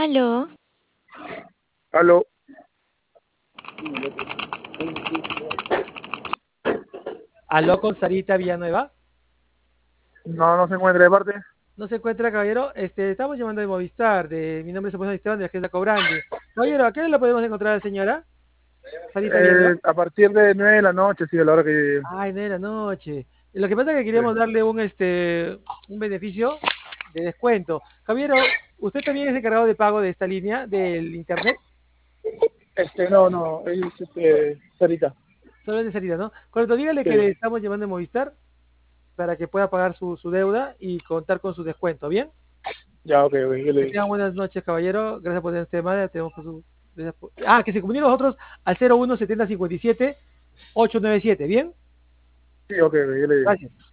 Aló, Aló. Aló con Sarita Villanueva. No, no se encuentra de parte. No se encuentra, caballero. Estamos llamando de Movistar. Mi nombre es José Esteban de la Agencia Cobrante. Caballero, ¿a qué hora lo podemos encontrar, señora? Sarita Villanueva. A partir de 9 de la noche, sí, a la hora que... Ay, de la noche. Lo que pasa es que queríamos darle un beneficio de descuento. Caballero, ¿usted también es encargado de pago de esta línea del internet? No, es Sarita. Solo es de salida, ¿no? Correcto, dígale que Sí. le estamos llamando de Movistar para que pueda pagar su deuda y contar con su descuento, ¿bien? Ya, ok, yo le Que digo. tengan buenas noches, caballero. Gracias por este tema. Tenemos por su... Ah, que se comuniquen nosotros al 01 70 57 897, ¿bien? Sí, ok, yo le digo. Gracias.